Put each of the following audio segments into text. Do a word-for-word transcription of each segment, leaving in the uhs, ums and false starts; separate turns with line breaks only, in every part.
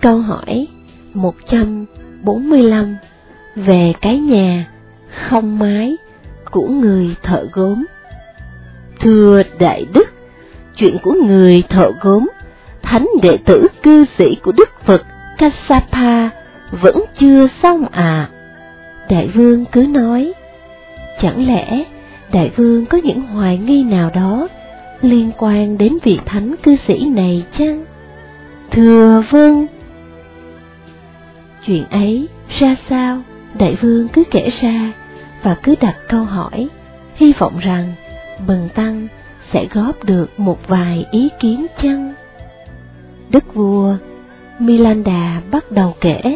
Câu hỏi một trăm bốn mươi lăm về cái nhà không mái của người thợ gốm. Thưa Đại Đức, chuyện của người thợ gốm, thánh đệ tử cư sĩ của Đức Phật Kassapa vẫn chưa xong à? Đại vương cứ nói. Chẳng lẽ Đại vương có những hoài nghi nào đó liên quan đến vị thánh cư sĩ này chăng? Thưa vâng. Chuyện ấy ra sao? Đại vương cứ kể ra và cứ đặt câu hỏi, hy vọng rằng Bần tăng sẽ góp được một vài ý kiến chăng? Đức vua Milanda bắt đầu kể.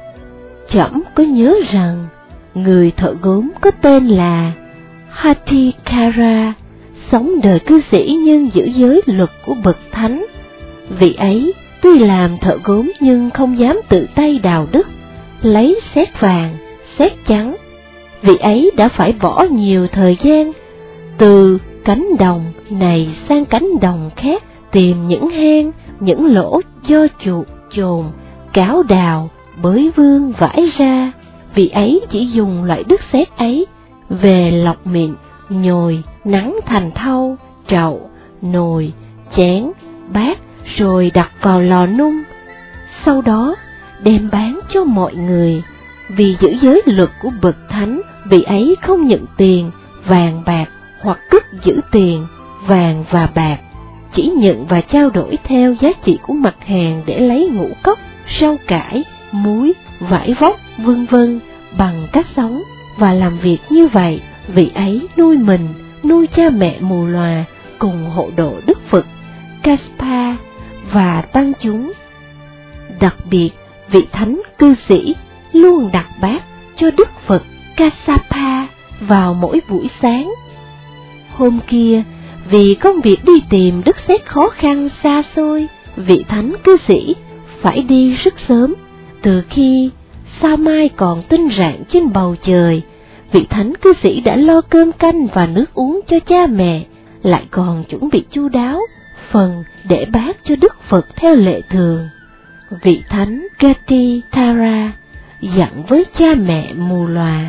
Trẫm có nhớ rằng người thợ gốm có tên là Hatikara, sống đời cư sĩ nhưng giữ giới luật của bậc thánh. Vị ấy tuy làm thợ gốm nhưng không dám tự tay đào đất, lấy sét vàng, sét trắng. Vị ấy đã phải bỏ nhiều thời gian từ cánh đồng này sang cánh đồng khác, tìm những hang, những lỗ do chuột, chồn, cáo đào, bới vương vãi ra. Vị ấy chỉ dùng loại đất sét ấy về lọc mịn, nhồi, nắng thành thau, trậu, nồi, chén, bát, rồi đặt vào lò nung. Sau đó đem bán cho mọi người. Vì giữ giới luật của bậc thánh, vị ấy không nhận tiền, vàng bạc hoặc cất giữ tiền, vàng và bạc, chỉ nhận và trao đổi theo giá trị của mặt hàng để lấy ngũ cốc, rau cải, muối, vải vóc, vân vân bằng cách sống. Và làm việc như vậy, vị ấy nuôi mình, nuôi cha mẹ mù lòa cùng hộ độ Đức Phật Kassapa và tăng chúng. Đặc biệt, vị thánh cư sĩ luôn đặt bát cho Đức Phật Kassapa vào mỗi buổi sáng. Hôm kia, vì công việc đi tìm đất sét khó khăn xa xôi, vị thánh cư sĩ phải đi rất sớm. Từ khi sao mai còn tinh rạng trên bầu trời, vị thánh cư sĩ đã lo cơm canh và nước uống cho cha mẹ, lại còn chuẩn bị chu đáo phần để bát cho Đức Phật theo lệ thường. Vị thánh Gatitara dặn với cha mẹ mù lòa: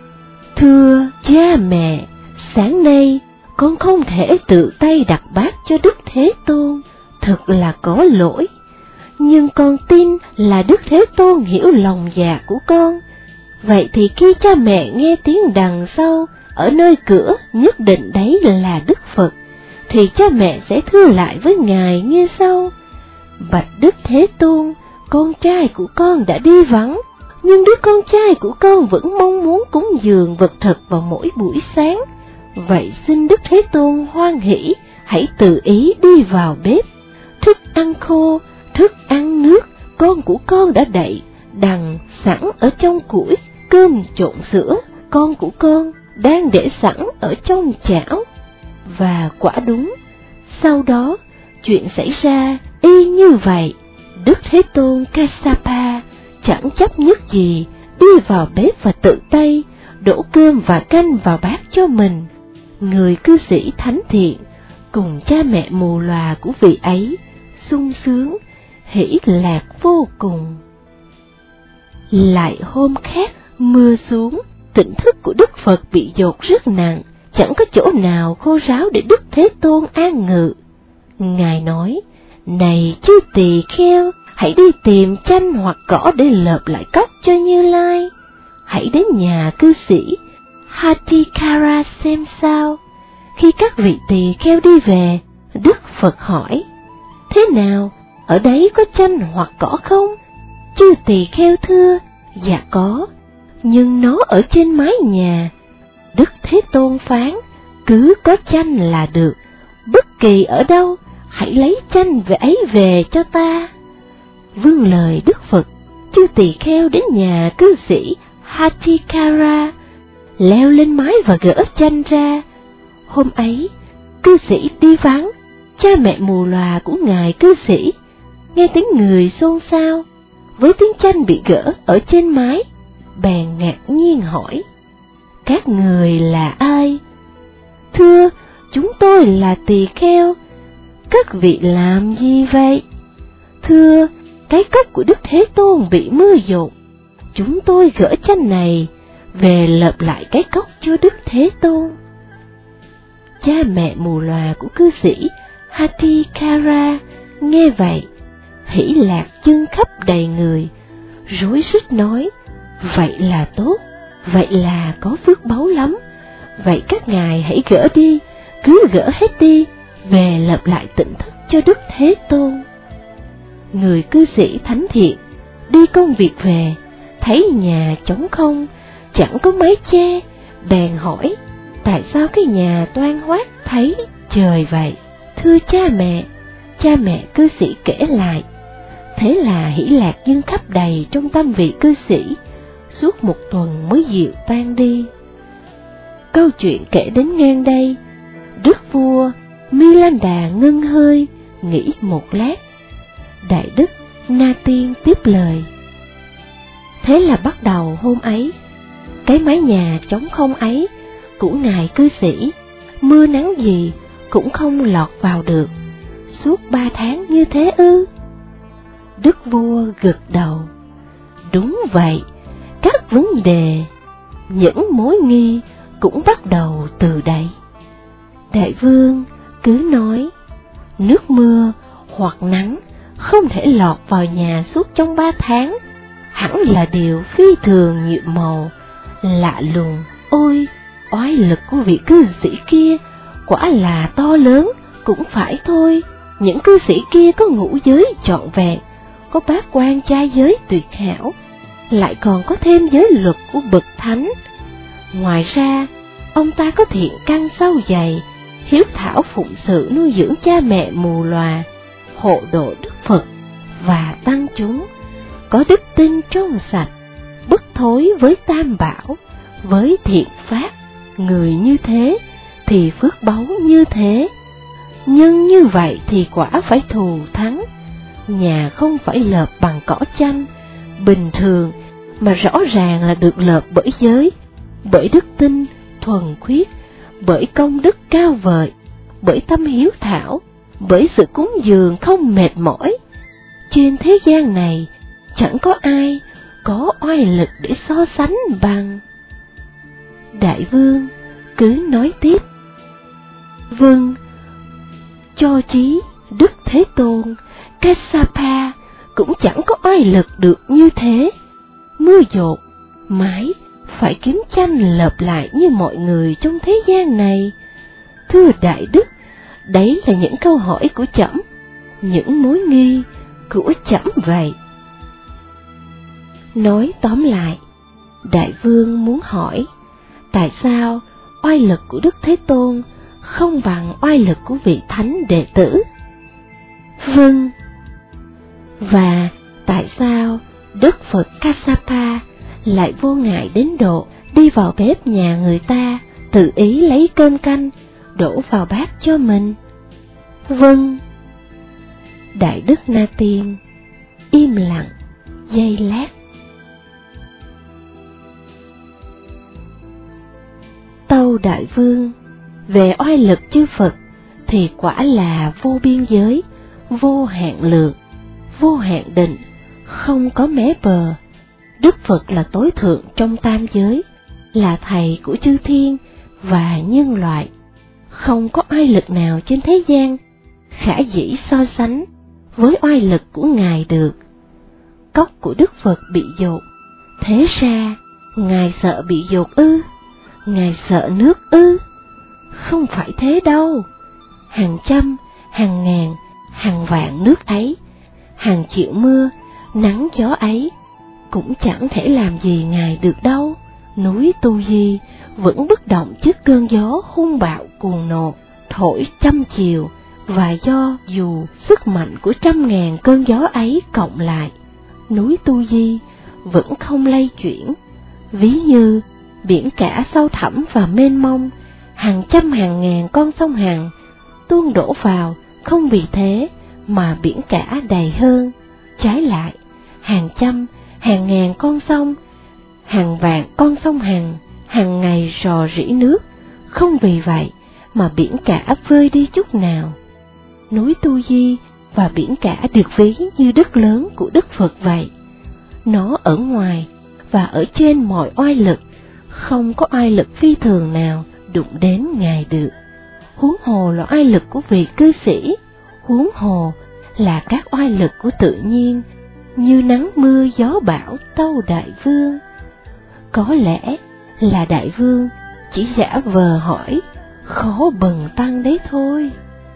Thưa cha mẹ, sáng nay con không thể tự tay đặt bát cho Đức Thế Tôn, thật là có lỗi. Nhưng con tin là Đức Thế Tôn hiểu lòng dạ của con. Vậy thì khi cha mẹ nghe tiếng đằng sau ở nơi cửa nhất định đấy là Đức Phật, thì cha mẹ sẽ thưa lại với Ngài như sau: Bạch Đức Thế Tôn, con trai của con đã đi vắng, nhưng đứa con trai của con vẫn mong muốn cúng dường vật thực vào mỗi buổi sáng. Vậy xin Đức Thế Tôn hoan hỷ, hãy tự ý đi vào bếp. Thức ăn khô, thức ăn nước, con của con đã đậy đằng sẵn ở trong củi. Cơm trộn sữa, con của con đang để sẵn ở trong chảo. Và quả đúng, sau đó chuyện xảy ra y như vậy. Đức Thế Tôn Kassapa chẳng chấp nhất gì, đi vào bếp và tự tay đổ cơm và canh vào bát cho mình. Người cư sĩ thánh thiện cùng cha mẹ mù lòa của vị ấy sung sướng, hỷ lạc vô cùng. Lại hôm khác, mưa xuống, tỉnh thức của Đức Phật bị dột rất nặng, chẳng có chỗ nào khô ráo để Đức Thế Tôn an ngự. Ngài nói: Này chư tỳ kheo, hãy đi tìm chanh hoặc cỏ để lợp lại cốc cho Như Lai. Hãy đến nhà cư sĩ Hatikara xem sao. Khi các vị tỳ kheo đi về, Đức Phật hỏi: Thế nào, ở đấy có chanh hoặc cỏ không? Chư tỳ kheo thưa: Dạ có, nhưng nó ở trên mái nhà. Đức Thế Tôn phán: Cứ có chanh là được, bất kỳ ở đâu, hãy lấy chanh về ấy về cho ta. Vâng lời Đức Phật, chư tỳ kheo đến nhà cư sĩ Hatikara, leo lên mái và gỡ chanh ra. Hôm ấy, cư sĩ đi vắng, cha mẹ mù lòa của ngài cư sĩ nghe tiếng người xôn xao với tiếng chanh bị gỡ ở trên mái, bèn ngạc nhiên hỏi: Các người là ai? Thưa, chúng tôi là tỳ kheo. Các vị làm gì vậy? Thưa, cái cốc của Đức Thế Tôn bị mưa dột, chúng tôi gỡ tranh này về lợp lại cái cốc cho Đức Thế Tôn. Cha mẹ mù lòa của cư sĩ Hatikara nghe vậy, hỉ lạc chân khắp đầy người, rối rít nói: vậy là tốt, vậy là có phước báu lắm, vậy các ngài hãy gỡ đi, cứ gỡ hết đi, về lập lại tỉnh thức cho Đức Thế Tôn. Người cư sĩ thánh thiện đi công việc về, thấy nhà trống không, chẳng có mái che, bèn hỏi: tại sao cái nhà toan hoác thấy trời vậy? Thưa cha mẹ, cha mẹ cư sĩ kể lại. Thế là hỷ lạc dâng khắp đầy trong tâm vị cư sĩ, suốt một tuần mới dịu tan đi. Câu chuyện kể đến ngang đây, đức vua Milanda ngưng hơi, nghĩ một lát. Đại đức Na Tiên tiếp lời: thế là bắt đầu hôm ấy, cái mái nhà trống không ấy của ngài cư sĩ, mưa nắng gì cũng không lọt vào được, suốt ba tháng như thế ư? Đức vua gật đầu: đúng vậy, các vấn đề, những mối nghi cũng bắt đầu từ đây. Đại vương cứ nói: nước mưa hoặc nắng không thể lọt vào nhà suốt trong ba tháng, hẳn là điều phi thường nhiệm màu, lạ lùng. Ôi, oai lực của vị cư sĩ kia quả là to lớn, cũng phải thôi. Những cư sĩ kia có ngũ giới trọn vẹn, có bát quan trai giới tuyệt hảo, lại còn có thêm giới luật của bậc thánh. Ngoài ra, ông ta có thiện căn sâu dày, hiếu thảo phụng sự nuôi dưỡng cha mẹ mù lòa, hộ độ Đức Phật và tăng chúng, có đức tin trong sạch, bất thối với tam bảo, với thiện pháp. Người như thế thì phước báu như thế, nhưng như vậy thì quả phải thù thắng. Nhà không phải lợp bằng cỏ chanh bình thường, mà rõ ràng là được lợp bởi giới, bởi đức tin thuần khiết, bởi công đức cao vời, bởi tâm hiếu thảo, bởi sự cúng dường không mệt mỏi. Trên thế gian này chẳng có ai có oai lực để so sánh bằng. Đại vương cứ nói tiếp: vâng, cho chí Đức Thế Tôn Kassapa cũng chẳng có oai lực được như thế. Mưa dột mãi phải kiếm tranh lợp lại như mọi người trong thế gian này. Thưa đại đức, đấy là những câu hỏi của trẫm, những mối nghi của trẫm vậy. Nói tóm lại, đại vương muốn hỏi tại sao oai lực của Đức Thế Tôn không bằng oai lực của vị thánh đệ tử? Vâng. Và tại sao Đức Phật Kassapa lại vô ngại đến độ đi vào bếp nhà người ta, tự ý lấy cơm canh đổ vào bát cho mình? Vâng. Đại đức Na Tiên im lặng giây lát. Tâu đại vương, về oai lực chư Phật thì quả là vô biên giới, vô hạn lượng, vô hạn định, không có mé bờ. Đức Phật là tối thượng trong tam giới, là thầy của chư thiên và nhân loại. Không có oai lực nào trên thế gian khả dĩ so sánh với oai lực của Ngài được. Cốc của Đức Phật bị dột, thế ra Ngài sợ bị dột ư? Ngài sợ nước ư? Không phải thế đâu. Hàng trăm, hàng ngàn, hàng vạn nước ấy, hàng triệu mưa, nắng gió ấy, cũng chẳng thể làm gì Ngài được đâu. Núi Tu Di vẫn bất động trước cơn gió hung bạo cuồng nộ, thổi trăm chiều, và do dù sức mạnh của trăm ngàn cơn gió ấy cộng lại, núi Tu Di vẫn không lay chuyển. Ví như biển cả sâu thẳm và mênh mông, hàng trăm hàng ngàn con sông Hằng tuôn đổ vào, không vì thế mà biển cả đầy hơn. Trái lại, hàng trăm, hàng ngàn con sông, hàng vạn con sông Hằng hàng ngày rò rỉ nước, không vì vậy mà biển cả vơi đi chút nào. Núi Tu Di và biển cả được ví như đất lớn của Đức Phật vậy. Nó ở ngoài và ở trên mọi oai lực, không có oai lực phi thường nào đụng đến Ngài được. Huống hồ là oai lực của vị cư sĩ, huống hồ là các oai lực của tự nhiên, như nắng mưa gió bão tâu đại vương. Có lẽ là đại vương chỉ giả vờ hỏi, khó bần tăng đấy thôi.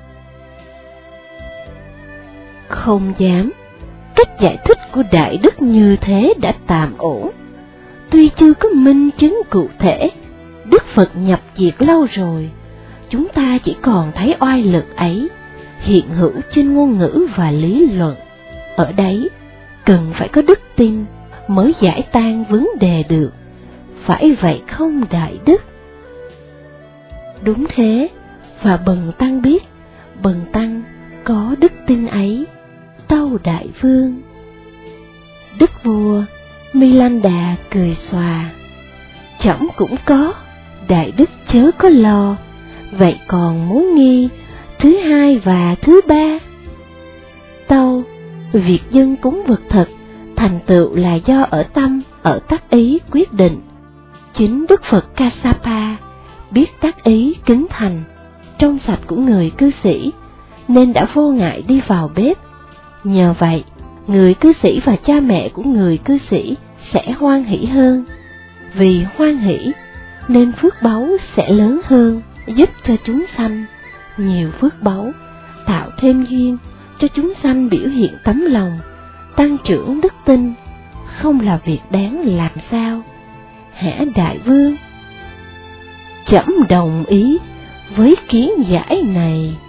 Không dám, cách giải thích của đại đức như thế đã tạm ổn. Tuy chưa có minh chứng cụ thể, Đức Phật nhập diệt lâu rồi, chúng ta chỉ còn thấy oai lực ấy hiện hữu trên ngôn ngữ và lý luận. Ở đấy cần phải có đức tin mới giải tan vấn đề được, phải vậy không đại đức? Đúng thế, và bần tăng biết bần tăng có đức tin ấy, tâu đại vương. Đức vua Milanda cười xòa, trẫm cũng có, đại đức chớ có lo, vậy còn muốn nghi thứ hai và thứ ba? Tâu, việc dân cúng vật thật, thành tựu là do ở tâm, ở tác ý quyết định. Chính Đức Phật Kassapa biết tác ý kính thành, trong sạch của người cư sĩ, nên đã vô ngại đi vào bếp. Nhờ vậy, người cư sĩ và cha mẹ của người cư sĩ sẽ hoan hỷ hơn. Vì hoan hỷ, nên phước báu sẽ lớn hơn, giúp cho chúng sanh. Nhiều phước báu, tạo thêm duyên cho chúng sanh biểu hiện tấm lòng, tăng trưởng đức tin, không là việc đáng làm sao? Hả đại vương? Trẫm đồng ý với kiến giải này.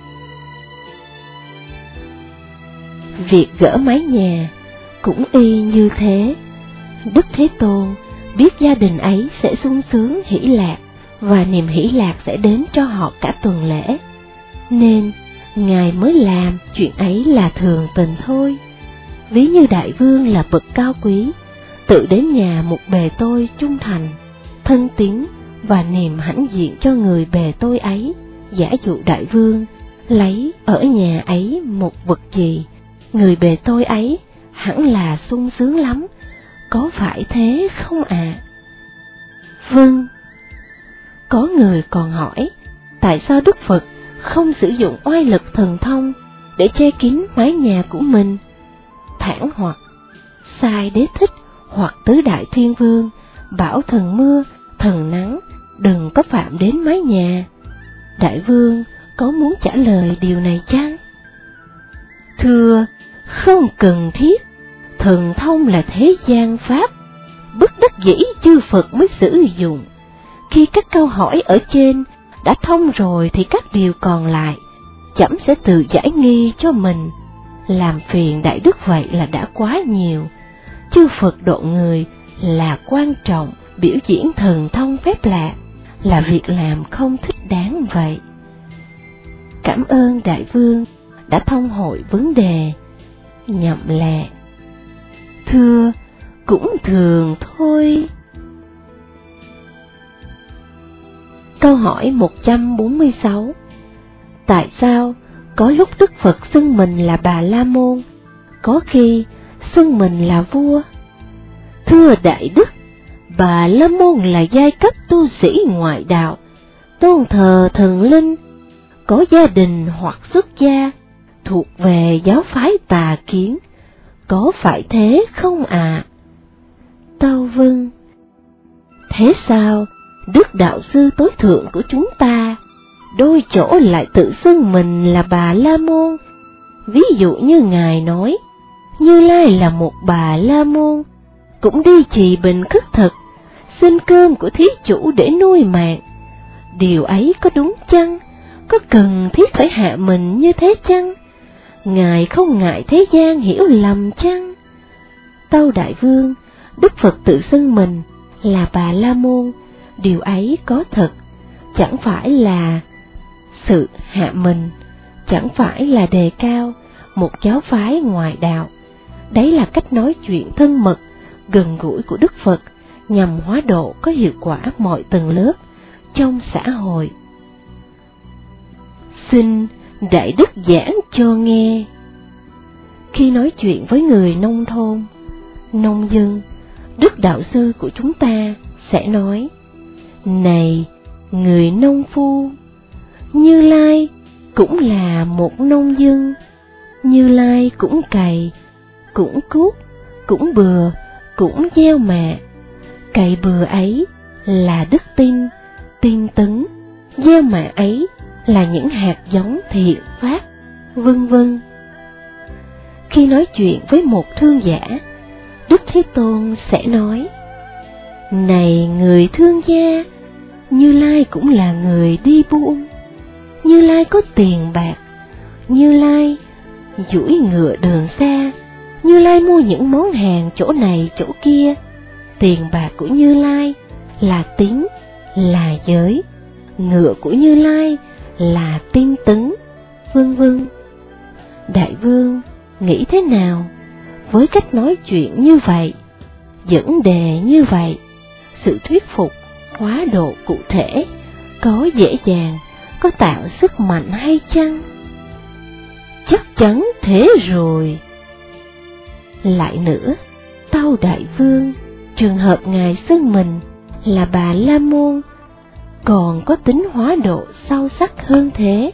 Việc gỡ mái nhà cũng y như thế. Đức Thế Tôn biết gia đình ấy sẽ sung sướng hỷ lạc, và niềm hỷ lạc sẽ đến cho họ cả tuần lễ, nên Ngài mới làm chuyện ấy là thường tình thôi. Ví như đại vương là bậc cao quý, tự đến nhà một bề tôi trung thành, thân tín và niềm hãnh diện cho người bề tôi ấy. Giả dụ đại vương lấy ở nhà ấy một vật gì, người bề tôi ấy hẳn là sung sướng lắm, có phải thế không ạ? À? Vâng. Có người còn hỏi, tại sao Đức Phật không sử dụng oai lực thần thông để che kín mái nhà của mình? Thẳng hoặc Sai Đế Thích hoặc Tứ Đại Thiên Vương bảo thần mưa, thần nắng đừng có phạm đến mái nhà. Đại vương có muốn trả lời điều này chăng? Thưa, không cần thiết. Thần thông là thế gian pháp, bất đắc dĩ chư Phật mới sử dụng. Khi các câu hỏi ở trên đã thông rồi thì các điều còn lại trẫm sẽ tự giải nghi cho mình. Làm phiền đại đức vậy là đã quá nhiều. Chư Phật độ người là quan trọng, biểu diễn thần thông phép lạ là việc làm không thích đáng vậy. Cảm ơn đại vương đã thông hội vấn đề. Nhậm lệ. Thưa, cũng thường thôi. Câu hỏi một trăm bốn mươi sáu. Tại sao có lúc Đức Phật xưng mình là Bà La Môn, có khi xưng mình là vua? Thưa đại đức, Bà La Môn là giai cấp tu sĩ ngoại đạo, tôn thờ thần linh, có gia đình hoặc xuất gia, thuộc về giáo phái Tà Kiến, có phải thế không ạ? À? Tâu vâng. Thế sao Đức Đạo Sư tối thượng của chúng ta đôi chỗ lại tự xưng mình là Bà La Môn? Ví dụ như Ngài nói, Như Lai là một Bà La Môn, cũng đi trì bình khất thực, xin cơm của thí chủ để nuôi mạng. Điều ấy có đúng chăng? Có cần thiết phải hạ mình như thế chăng? Ngài không ngại thế gian hiểu lầm chăng? Tâu đại vương, Đức Phật tự xưng mình là Bà La Môn, điều ấy có thật, chẳng phải là sự hạ mình, chẳng phải là đề cao một giáo phái ngoại đạo. Đấy là cách nói chuyện thân mật, gần gũi của Đức Phật, nhằm hóa độ có hiệu quả mọi tầng lớp trong xã hội. Xin đại đức giảng cho nghe. Khi nói chuyện với người nông thôn, nông dân, Đức Đạo Sư của chúng ta sẽ nói: này người nông phu, Như Lai cũng là một nông dân, Như Lai cũng cày, cũng cuốc, cũng bừa, cũng gieo mạ. Cày bừa ấy là đức tin, tin tấn, gieo mạ ấy là những hạt giống thiện phát, vân vân. Khi nói chuyện với một thương giả, Đức Thế Tôn sẽ nói: này người thương gia, Như Lai cũng là người đi buôn, Như Lai có tiền bạc, Như Lai duỗi ngựa đường xa, Như Lai mua những món hàng chỗ này chỗ kia. Tiền bạc của Như Lai là tín, là giới, ngựa của Như Lai là tinh tấn, vân vân. Đại vương nghĩ thế nào với cách nói chuyện như vậy, dẫn đề như vậy? Sự thuyết phục, hóa độ cụ thể có dễ dàng, có tạo sức mạnh hay chăng? Chắc chắn thế rồi. Lại nữa, tâu đại vương, trường hợp ngài xưng mình là Bà La Môn còn có tính hóa độ sâu sắc hơn thế.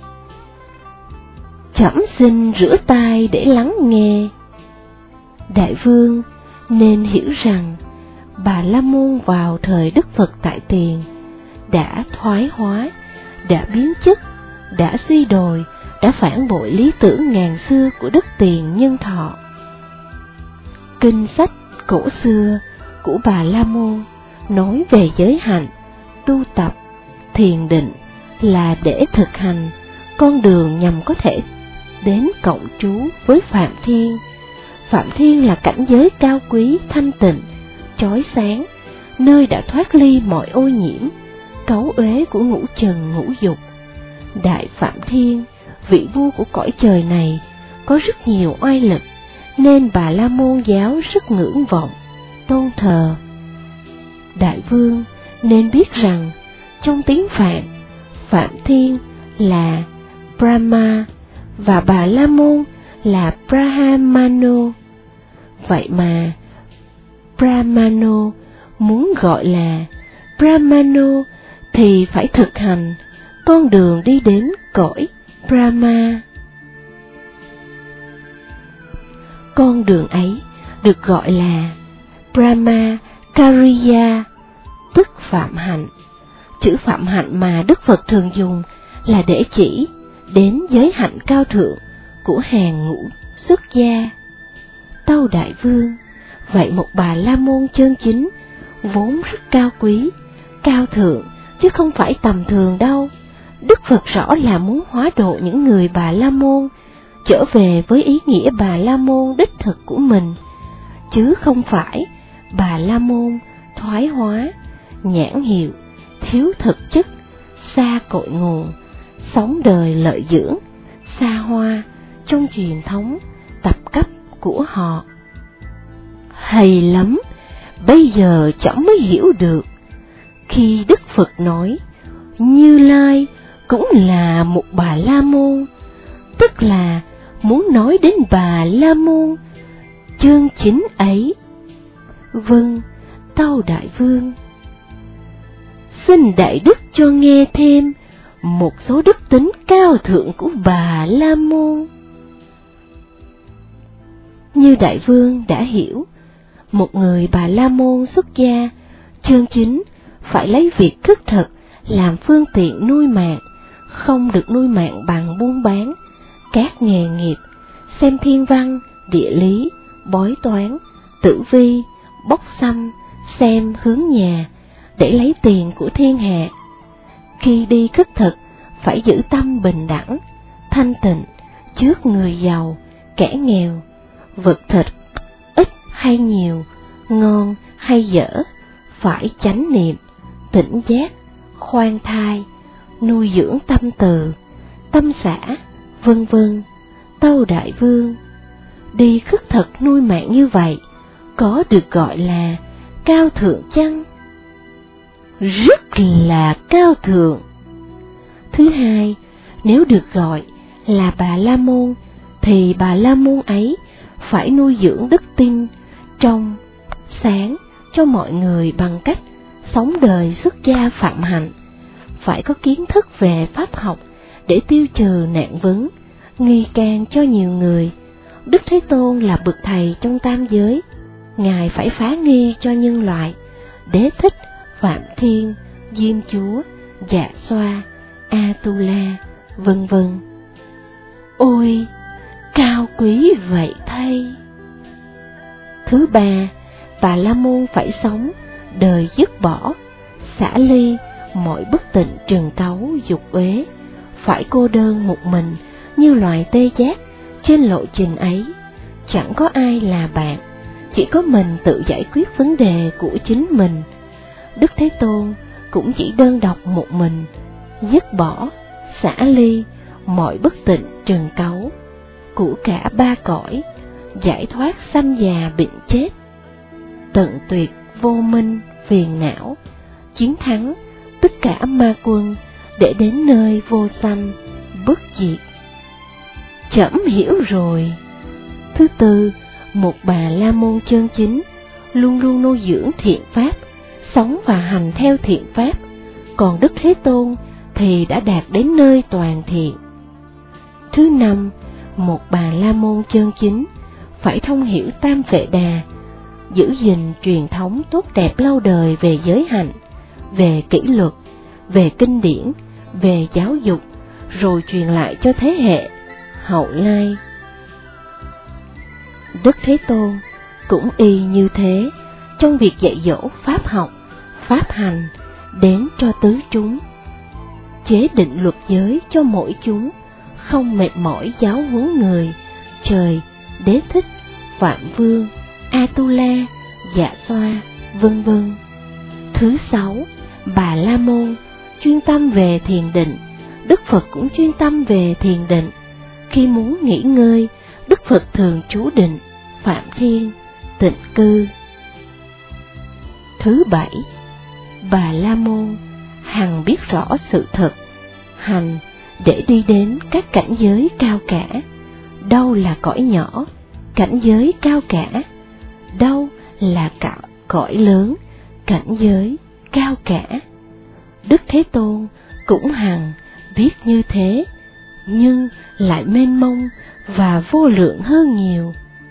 Trẫm xin rửa tai để lắng nghe. Đại vương nên hiểu rằng Bà La Môn vào thời Đức Phật tại tiền đã thoái hóa, đã biến chất, đã suy đồi, đã phản bội lý tưởng ngàn xưa của Đức Tiền Nhân Thọ. Kinh sách cổ xưa của Bà La Môn nói về giới hạnh, tu tập, thiền định là để thực hành con đường nhằm có thể đến cộng trú với Phạm Thiên. Phạm Thiên là cảnh giới cao quý, thanh tịnh, chói sáng, nơi đã thoát ly mọi ô nhiễm, cấu uế của ngũ trần ngũ dục. Đại Phạm Thiên, vị vua của cõi trời này, có rất nhiều oai lực, nên Bà La Môn giáo rất ngưỡng vọng, tôn thờ. Đại vương nên biết rằng trong tiếng Phạn, Phạm Thiên là Brahma và Bà La Môn là Brahmano. Vậy mà Brahmano muốn gọi là Brahmano thì phải thực hành con đường đi đến cõi Brahma. Con đường ấy được gọi là Brahma Cariya, tức phạm hạnh. Chữ phạm hạnh mà Đức Phật thường dùng là để chỉ đến giới hạnh cao thượng của hàng ngũ xuất gia. Tâu đại vương, vậy một Bà La Môn chân chính vốn rất cao quý, cao thượng, chứ không phải tầm thường đâu. Đức Phật rõ là muốn hóa độ những người Bà La Môn trở về với ý nghĩa Bà La Môn đích thực của mình, chứ không phải Bà La Môn thoái hóa, nhãn hiệu, thiếu thực chất, xa cội nguồn, sống đời lợi dưỡng, xa hoa trong truyền thống tập cấp của họ. Hay lắm, bây giờ chẳng mới hiểu được. Khi Đức Phật nói Như Lai cũng là một Bà La Môn, tức là muốn nói đến Bà La Môn chân chính ấy. Vâng, tâu đại vương, xin đại đức cho nghe thêm một số đức tính cao thượng của Bà La Môn. Như đại vương đã hiểu, một người Bà La Môn xuất gia chân chính phải lấy việc khất thực làm phương tiện nuôi mạng, không được nuôi mạng bằng buôn bán, các nghề nghiệp, xem thiên văn, địa lý, bói toán, tử vi, bốc xăm, xem hướng nhà, để lấy tiền của thiên hạ. Khi đi khất thực, phải giữ tâm bình đẳng, thanh tịnh, trước người giàu, kẻ nghèo, vật thịt, ít hay nhiều, ngon hay dở, phải chánh niệm, tỉnh giác, khoan thai, nuôi dưỡng tâm từ, tâm xã, vân vân. Tâu đại vương, đi khất thực nuôi mạng như vậy, có được gọi là cao thượng chăng? Rất là cao thượng. Thứ hai, nếu được gọi là Bà La Môn, thì Bà La Môn ấy phải nuôi dưỡng đức tin trong sáng cho mọi người bằng cách sống đời xuất gia phạm hạnh, phải có kiến thức về pháp học để tiêu trừ nạn vấn, nghi can cho nhiều người. Đức Thế Tôn là bậc thầy trong tam giới, Ngài phải phá nghi cho nhân loại, Đế Thích, Phạm Thiên, Diêm Chúa, Dạ Xoa, Atula, vân vân. Ôi, cao quý vậy thay! Thứ ba, Bà La Môn phải sống đời dứt bỏ, xả ly mọi bất tịnh trần cấu dục uế, phải cô đơn một mình như loài tê giác trên lộ trình ấy. Chẳng có ai là bạn, chỉ có mình tự giải quyết vấn đề của chính mình. Đức Thế Tôn cũng chỉ đơn độc một mình, dứt bỏ, xả ly mọi bất tịnh trần cấu của cả ba cõi, giải thoát sanh già bệnh chết, tận tuyệt vô minh phiền não, chiến thắng tất cả ma quân để đến nơi vô sanh bất diệt. Trẫm hiểu rồi. Thứ tư, một Bà La Môn chân chính luôn luôn nuôi dưỡng thiện pháp, sống và hành theo thiện pháp, còn Đức Thế Tôn thì đã đạt đến nơi toàn thiện. Thứ năm, một Bà La Môn chân chính phải thông hiểu Tam Vệ Đà, giữ gìn truyền thống tốt đẹp lâu đời về giới hạnh, về kỷ luật, về kinh điển, về giáo dục, rồi truyền lại cho thế hệ hậu lai. Đức Thế Tôn cũng y như thế trong việc dạy dỗ pháp học, pháp hành đến cho tứ chúng, chế định luật giới cho mỗi chúng, không mệt mỏi giáo huấn người, trời, Đế Thích, Phạm Vương, Atula, Dạ Xoa, vân vân. Thứ sáu, Bà La Môn chuyên tâm về thiền định, Đức Phật cũng chuyên tâm về thiền định. Khi muốn nghỉ ngơi, Đức Phật thường trú định, Phạm Thiên, tịnh cư. Thứ bảy, Bà La Môn hằng biết rõ sự thật, hành để đi đến các cảnh giới cao cả. Đâu là cõi nhỏ, cảnh giới cao cả, đâu là cả cõi lớn, cảnh giới cao cả. Đức Thế Tôn cũng hằng biết như thế, nhưng lại mênh mông và vô lượng hơn nhiều.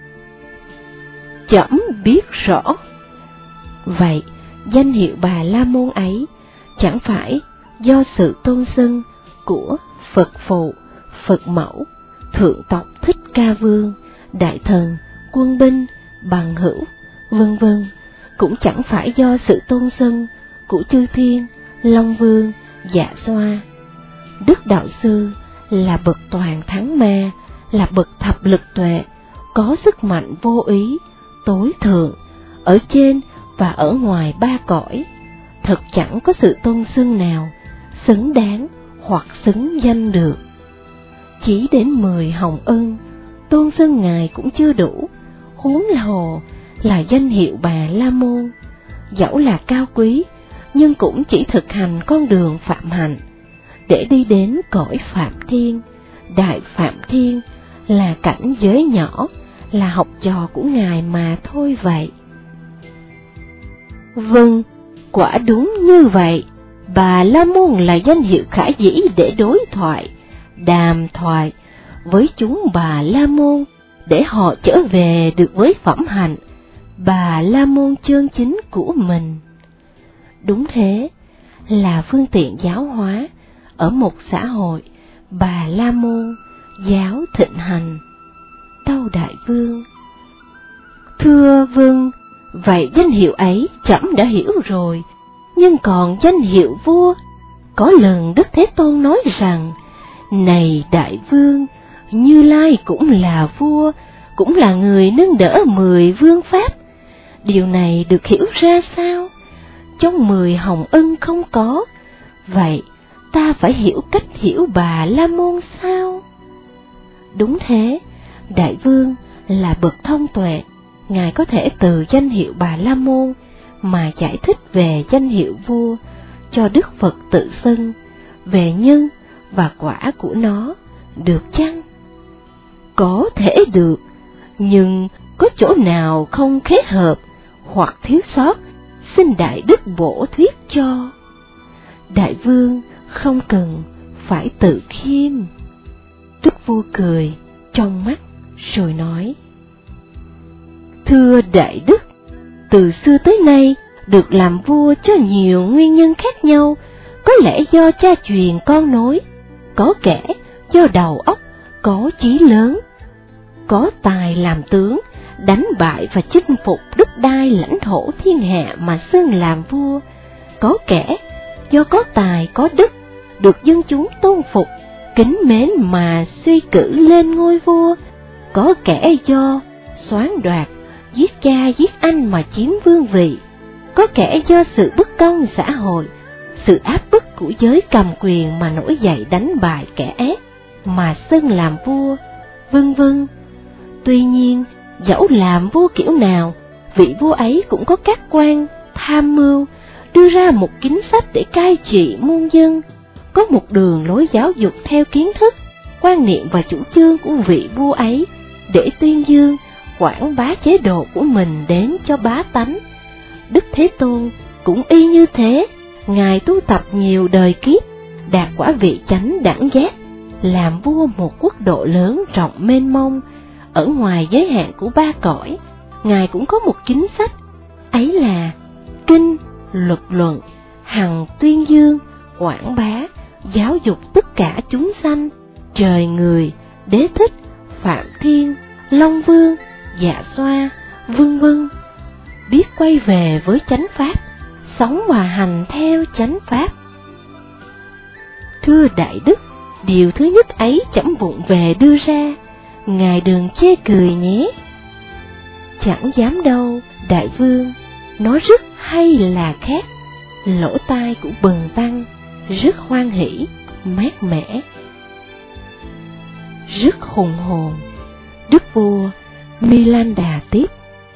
Trẫm biết rõ. Vậy, danh hiệu Bà La Môn ấy chẳng phải do sự tôn xưng của Phật Phụ, Phật Mẫu, Thượng tộc Thích Ca Vương, Đại Thần, Quân Binh, Bằng Hữu, vân vân, cũng chẳng phải do sự tôn xưng của chư thiên, Long Vương, Dạ Xoa. Đức Đạo Sư là bậc toàn thắng ma, là bậc thập lực tuệ, có sức mạnh vô ý, tối thượng, ở trên và ở ngoài ba cõi. Thật chẳng có sự tôn xưng nào xứng đáng hoặc xứng danh được. Chỉ đến mười hồng ân, tôn xưng Ngài cũng chưa đủ, huống hồ là danh hiệu Bà La Môn. Dẫu là cao quý, nhưng cũng chỉ thực hành con đường phạm hạnh, để đi đến cõi Phạm Thiên. Đại Phạm Thiên là cảnh giới nhỏ, là học trò của Ngài mà thôi vậy. Vâng, quả đúng như vậy. Bà La Môn là danh hiệu khả dĩ để đối thoại, đàm thoại với chúng Bà La Môn, để họ trở về được với phẩm hạnh Bà La Môn chân chính của mình. Đúng thế, là phương tiện giáo hóa ở một xã hội Bà La Môn giáo thịnh hành. Tâu Đại Vương: Thưa Vương, vậy danh hiệu ấy trẫm đã hiểu rồi, nhưng còn danh hiệu vua, có lần Đức Thế Tôn nói rằng: Này Đại Vương, Như Lai cũng là vua, cũng là người nâng đỡ mười vương pháp. Điều này được hiểu ra sao? Trong mười hồng ân không có, vậy ta phải hiểu cách hiểu Bà La Môn sao? Đúng thế, Đại Vương là bậc thông tuệ, Ngài có thể từ danh hiệu Bà La Môn mà giải thích về danh hiệu vua cho Đức Phật tự xưng, về nhân và quả của nó, được chăng? Có thể được, nhưng có chỗ nào không khế hợp hoặc thiếu sót, xin đại đức bổ thuyết cho. Đại vương không cần phải tự khiêm. Đức vua cười trong mắt rồi nói: Thưa đại đức, từ xưa tới nay được làm vua cho nhiều nguyên nhân khác nhau, có lẽ do cha truyền con nối, có kẻ do đầu óc có chí lớn, có tài làm tướng, đánh bại và chinh phục đất đai lãnh thổ thiên hạ mà xưng làm vua, có kẻ do có tài có đức, được dân chúng tôn phục, kính mến mà suy cử lên ngôi vua, có kẻ do soán đoạt, giết cha giết anh mà chiếm vương vị, có kẻ do sự bất công xã hội, sự áp bức của giới cầm quyền mà nổi dậy đánh bại kẻ ác mà xưng làm vua, vân vân. Tuy nhiên, dẫu làm vua kiểu nào, vị vua ấy cũng có các quan tham mưu, đưa ra một chính sách để cai trị muôn dân, có một đường lối giáo dục theo kiến thức, quan niệm và chủ trương của vị vua ấy để tuyên dương, quảng bá chế độ của mình đến cho bá tánh. Đức Thế Tôn cũng y như thế, Ngài tu tập nhiều đời kiếp, đạt quả vị chánh đẳng giác, làm vua một quốc độ lớn rộng mênh mông, ở ngoài giới hạn của ba cõi. Ngài cũng có một chính sách, ấy là kinh, luật luận, hằng tuyên dương, quảng bá, giáo dục tất cả chúng sanh, trời người, đế thích, phạm thiên, long vương, dạ xoa, vân vân, biết quay về với chánh pháp, sống và hành theo chánh pháp. Thưa đại đức, điều thứ nhất ấy chấm vụng về đưa ra, ngài đừng chê cười nhé. Chẳng dám đâu, đại vương, nói rất hay là khác. Lỗ tai của Bần tăng rất hoan hỷ, mát mẻ, rất hùng hồn. Đức vua Milanda tiếp: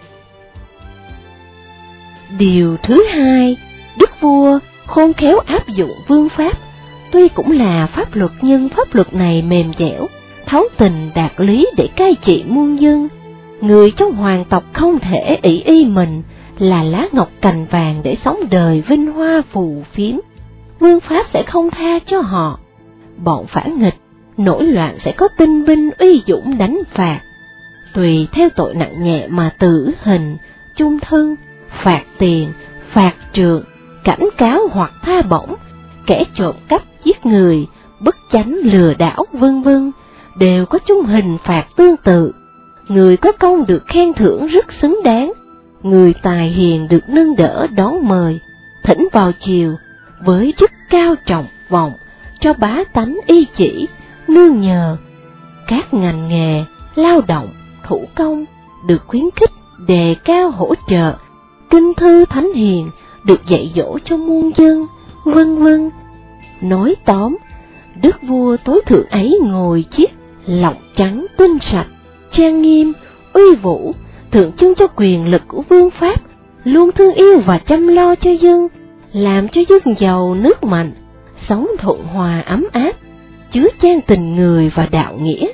Điều thứ hai, đức vua khôn khéo áp dụng vương pháp, tuy cũng là pháp luật nhưng pháp luật này mềm dẻo, thấu tình đạt lý để cai trị muôn dân. Người trong hoàng tộc không thể ỷ y mình là lá ngọc cành vàng để sống đời vinh hoa phù phiếm. Vương pháp sẽ không tha cho họ. Bọn phản nghịch, nổi loạn sẽ có tinh binh uy dũng đánh phạt. Tùy theo tội nặng nhẹ mà tử hình, chung thân, phạt tiền, phạt trượng, cảnh cáo hoặc tha bổng. Kẻ trộm cắp, giết người, bất chánh lừa đảo vân vân đều có chung hình phạt tương tự. Người có công được khen thưởng rất xứng đáng, người tài hiền được nâng đỡ đón mời, thỉnh vào chiều với chức cao trọng vọng, cho bá tánh y chỉ, nương nhờ. Các ngành nghề, lao động, thủ công được khuyến khích, đề cao hỗ trợ, kinh thư thánh hiền được dạy dỗ cho muôn dân, vân vân. Nói tóm, đức vua tối thượng ấy ngồi chiếc lọng trắng tinh sạch, trang nghiêm, uy vũ, tượng trưng cho quyền lực của vương pháp, luôn thương yêu và chăm lo cho dân, làm cho dân giàu nước mạnh, sống thuận hòa ấm áp, chứa chan tình người và đạo nghĩa.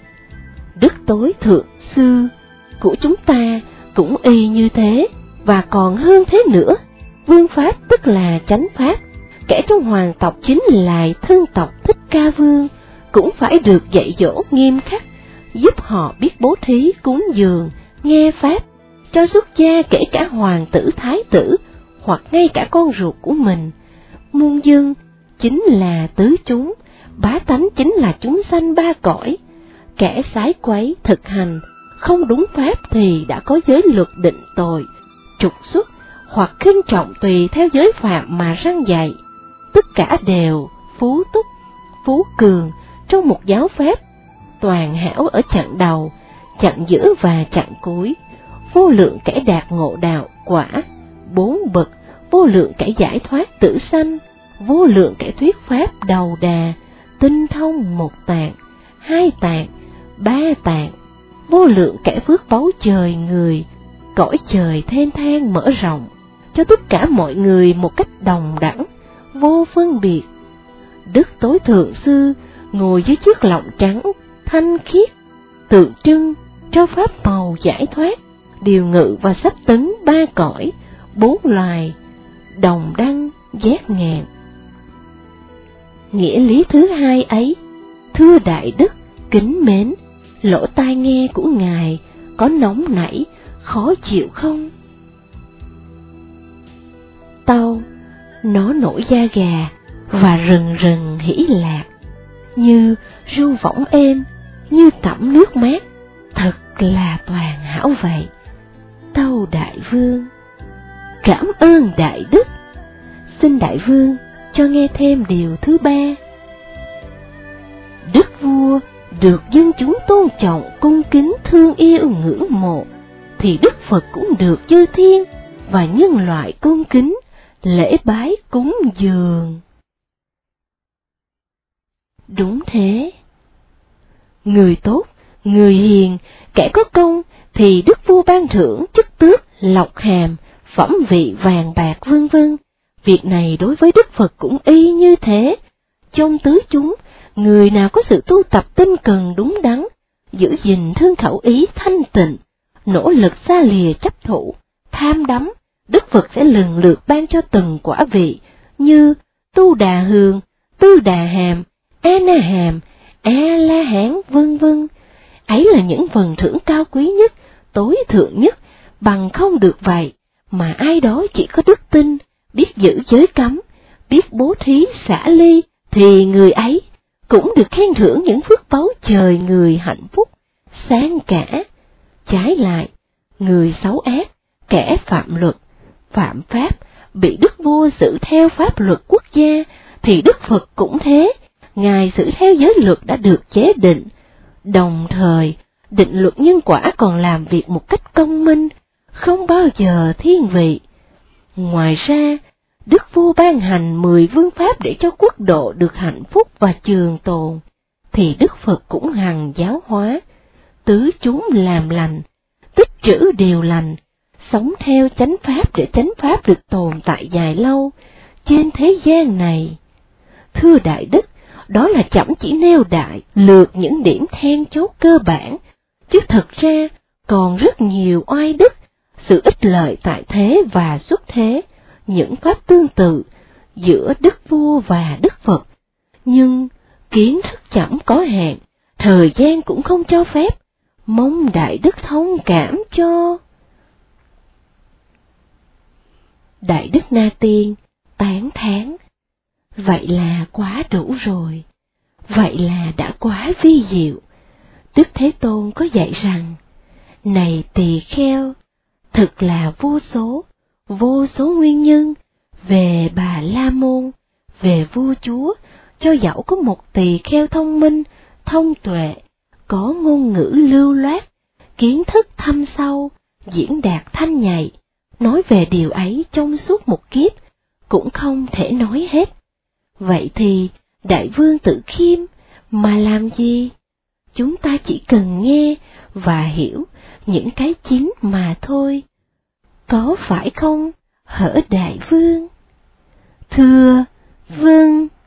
Đức tối thượng sư của chúng ta cũng y như thế, và còn hơn thế nữa. Vương pháp tức là chánh pháp, kẻ trong hoàng tộc chính là thân tộc Thích Ca Vương, cũng phải được dạy dỗ nghiêm khắc, giúp họ biết bố thí cúng dường, nghe pháp, cho xuất gia kể cả hoàng tử thái tử, hoặc ngay cả con ruột của mình. Muôn dân chính là tứ chúng, bá tánh chính là chúng sanh ba cõi. Kẻ sái quấy thực hành không đúng pháp thì đã có giới luật định tội, trục xuất hoặc khinh trọng tùy theo giới phạm mà răn dạy. Tất cả đều phú túc, phú cường trong một giáo pháp, toàn hảo ở chặng đầu, chặng giữa và chặng cuối. Vô lượng kẻ đạt ngộ đạo quả bốn bậc, vô lượng kẻ giải thoát tử sanh, vô lượng kẻ thuyết pháp đầu đà, tinh thông một tạng, hai tạng, ba tạng, vô lượng kẻ phước báu trời người, cõi trời thênh thang mở rộng, cho tất cả mọi người một cách đồng đẳng, vô phân biệt. Đức tối thượng sư ngồi dưới chiếc lọng trắng, thanh khiết, tượng trưng cho pháp màu giải thoát, điều ngự và sắp tấn ba cõi, bốn loài, đồng đăng giác ngàn. Nghĩa lý thứ hai ấy, thưa Đại Đức, kính mến, lỗ tai nghe của Ngài có nóng nảy, khó chịu không? Tâu, nó nổi da gà và rần rần hỉ lạc, như ru võng êm, như tẩm nước mát, thật là toàn hảo vậy. Tâu Đại Vương, cảm ơn Đại Đức. Xin Đại Vương cho nghe thêm điều thứ ba. Đức vua được dân chúng tôn trọng, cung kính, thương yêu, ngưỡng mộ, thì Đức Phật cũng được chư thiên và nhân loại cung kính, lễ bái cúng dường. Đúng thế. Người tốt, người hiền, kẻ có công thì Đức vua ban thưởng chức tước, lộc hàm, phẩm vị vàng bạc vân vân. Việc này đối với Đức Phật cũng y như thế. Trong tứ chúng, người nào có sự tu tập tinh cần đúng đắn, giữ gìn thương khẩu ý thanh tịnh, nỗ lực xa lìa chấp thủ, tham đắm, Đức Phật sẽ lần lượt ban cho từng quả vị như Tu Đà Hường, Tư Đà Hàm, A Na Hàm, A La Hán vân vân. Ấy là những phần thưởng cao quý nhất, tối thượng nhất, bằng không được vậy mà ai đó chỉ có đức tin, biết giữ giới cấm, biết bố thí xả ly, thì người ấy cũng được khen thưởng những phước báu trời người hạnh phúc, sang cả. Trái lại, người xấu ác, kẻ phạm luật, phạm pháp, bị Đức vua xử theo pháp luật quốc gia, thì Đức Phật cũng thế, Ngài xử theo giới luật đã được chế định. Đồng thời, định luật nhân quả còn làm việc một cách công minh, không bao giờ thiên vị. Ngoài ra, Đức vua ban hành mười vương pháp để cho quốc độ được hạnh phúc và trường tồn, thì Đức Phật cũng hằng giáo hóa, tứ chúng làm lành, tích trữ điều lành, sống theo chánh pháp để chánh pháp được tồn tại dài lâu trên thế gian này. Thưa Đại Đức, đó là chậm chỉ nêu đại lược những điểm then chốt cơ bản, chứ thật ra còn rất nhiều oai đức, sự ích lợi tại thế và xuất thế, những pháp tương tự giữa Đức Vua và Đức Phật. Nhưng kiến thức chậm có hạn, thời gian cũng không cho phép, mong Đại Đức thông cảm cho. Đại Đức Na Tiên tán thán, vậy là quá đủ rồi, vậy là đã quá vi diệu. Đức Thế Tôn có dạy rằng, này tỳ kheo, thực là vô số, vô số nguyên nhân, về Bà La Môn, về vua chúa, cho dẫu có một tỳ kheo thông minh, thông tuệ, có ngôn ngữ lưu loát, kiến thức thâm sâu, diễn đạt thanh nhạy, nói về điều ấy trong suốt một kiếp, cũng không thể nói hết. Vậy thì, Đại Vương Tử Khiêm, mà làm gì? Chúng ta chỉ cần nghe và hiểu những cái chính mà thôi. Có phải không, hỡi Đại Vương? Thưa, vâng.